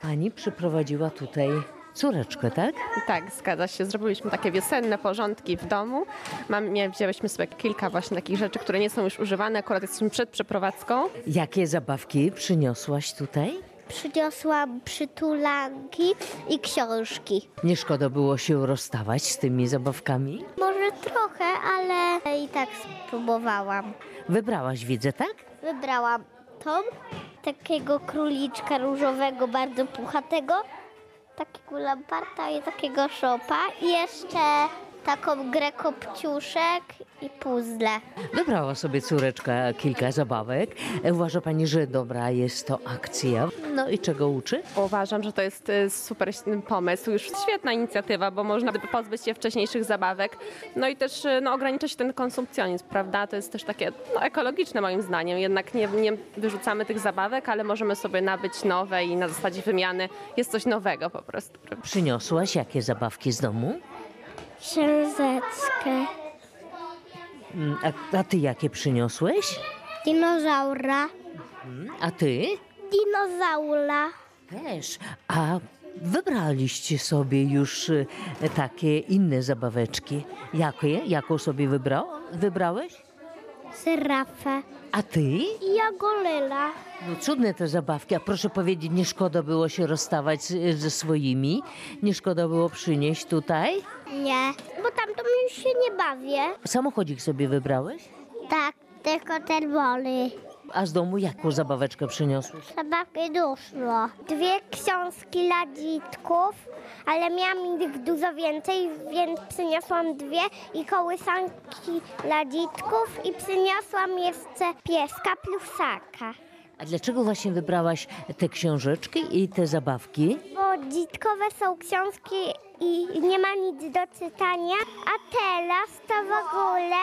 Pani przyprowadziła tutaj córeczkę, tak? Tak, zgadza się. Zrobiliśmy takie wiosenne porządki w domu. Wzięłyśmy sobie kilka właśnie takich rzeczy, które nie są już używane. Akurat jesteśmy przed przeprowadzką. Jakie zabawki przyniosłaś tutaj? Przyniosłam przytulanki i książki. Nie szkoda było się rozstawać z tymi zabawkami? Może trochę, ale i tak spróbowałam. Wybrałaś, widzę, tak? Wybrałam tą, takiego króliczka różowego, bardzo puchatego, takiego lamparta i takiego szopa i jeszcze taką grę kopciuszek i puzzle. Wybrała sobie córeczka kilka zabawek. Uważa pani, że dobra jest to akcja? No i czego uczy? Uważam, że to jest super pomysł, już świetna inicjatywa, bo można pozbyć się wcześniejszych zabawek. No i też ogranicza się ten konsumpcjonizm, prawda? To jest też takie ekologiczne moim zdaniem. Jednak nie wyrzucamy tych zabawek, ale możemy sobie nabyć nowe i na zasadzie wymiany jest coś nowego po prostu. Przyniosłaś jakie zabawki z domu? Księżeczkę. A ty jakie przyniosłeś? Dinozaura. A ty? Dinozaura. Też. A wybraliście sobie już takie inne zabaweczki. Jaką sobie wybrałeś? Żyrafę. A ty? I ja goryla. No cudne te zabawki, a proszę powiedzieć, nie szkoda było się rozstawać ze swoimi? Nie szkoda było przynieść tutaj? Nie, bo tam to już się nie bawię. Samochodzik sobie wybrałeś? Tak, tylko czerwony. A z domu jaką zabaweczkę przyniosłeś? Zabawki dużo. 2 książki dla dziadków, ale miałam ich dużo więcej, więc przyniosłam 2 i kołysanki dla dziadków i przyniosłam jeszcze pieska plusaka. A dlaczego właśnie wybrałaś te książeczki i te zabawki? Bo dziadkowe są książki i nie ma nic do czytania, a teraz to w ogóle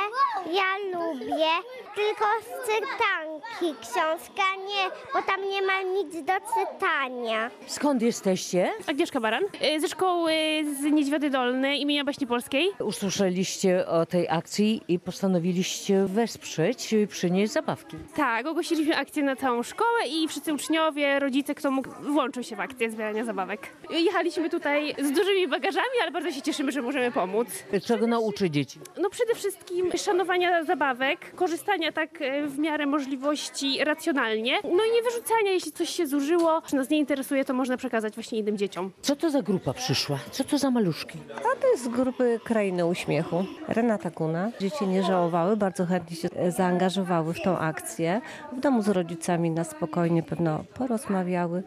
ja lubię tylko z czytanki książka, nie, bo tam nie ma nic do czytania. Skąd jesteście? Agnieszka Baran, ze szkoły z Niedźwiady Dolny imienia Baśni Polskiej. Usłyszeliście o tej akcji i postanowiliście wesprzeć i przynieść zabawki. Tak, ogłosiliśmy akcję na całą szkołę i wszyscy uczniowie, rodzice, kto mógł, włączył się w akcję zbierania zabawek. Jechaliśmy tutaj z dużymi bagażami, ale bardzo się cieszymy, że możemy pomóc. Czego nauczy dzieci? No przede wszystkim szanowania zabawek, korzystania tak w miarę możliwości racjonalnie, no i nie wyrzucania, jeśli coś się zużyło, czy nas nie interesuje, to można przekazać właśnie innym dzieciom. Co to za grupa przyszła? Co to za maluszki? A to jest z grupy Krainy Uśmiechu. Renata Kuna. Dzieci nie żałowały, bardzo chętnie się zaangażowały w tą akcję. W domu z rodzicami na spokojnie pewno porozmawiały,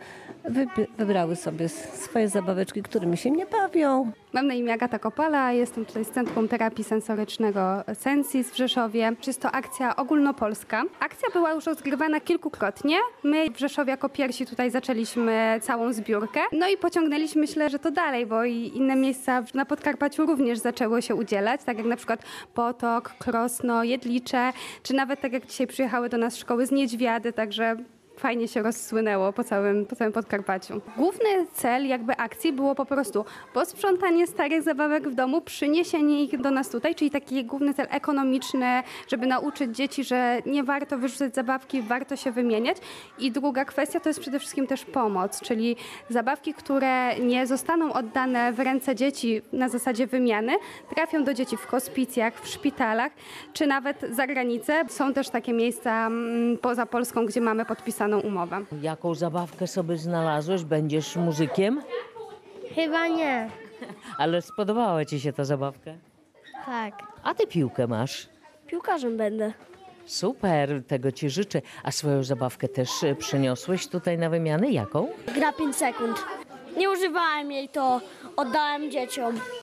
wybrały sobie swoje zabaweczki, którymi się nie bawią. Mam na imię Agata Kopala, jestem tutaj z Centrum Terapii Sensorycznego Sensis w Rzeszowie. Jest to akcja ogólnopolska. Akcja była już rozgrywana kilkukrotnie. My w Rzeszowie jako pierwsi tutaj zaczęliśmy całą zbiórkę. No i pociągnęliśmy, myślę, że to dalej, bo i inne miejsca na Podkarpaciu również zaczęło się udzielać, tak jak na przykład Potok, Krosno, Jedlicze, czy nawet tak jak dzisiaj przyjechały do nas szkoły z Niedźwiady, także fajnie się rozsłynęło po całym Podkarpaciu. Główny cel jakby akcji było po prostu posprzątanie starych zabawek w domu, przyniesienie ich do nas tutaj, czyli taki główny cel ekonomiczny, żeby nauczyć dzieci, że nie warto wyrzucać zabawki, warto się wymieniać. I druga kwestia to jest przede wszystkim też pomoc, czyli zabawki, które nie zostaną oddane w ręce dzieci na zasadzie wymiany, trafią do dzieci w hospicjach, w szpitalach, czy nawet za granicę. Są też takie miejsca poza Polską, gdzie mamy podpisaną umowę. Jaką zabawkę sobie znalazłeś? Będziesz muzykiem? Chyba nie. Ale spodobała ci się ta zabawka? Tak. A ty piłkę masz? Piłkarzem będę. Super, tego ci życzę. A swoją zabawkę też przyniosłeś tutaj na wymianę? Jaką? Gra 5 sekund. Nie używałem jej, to oddałem dzieciom.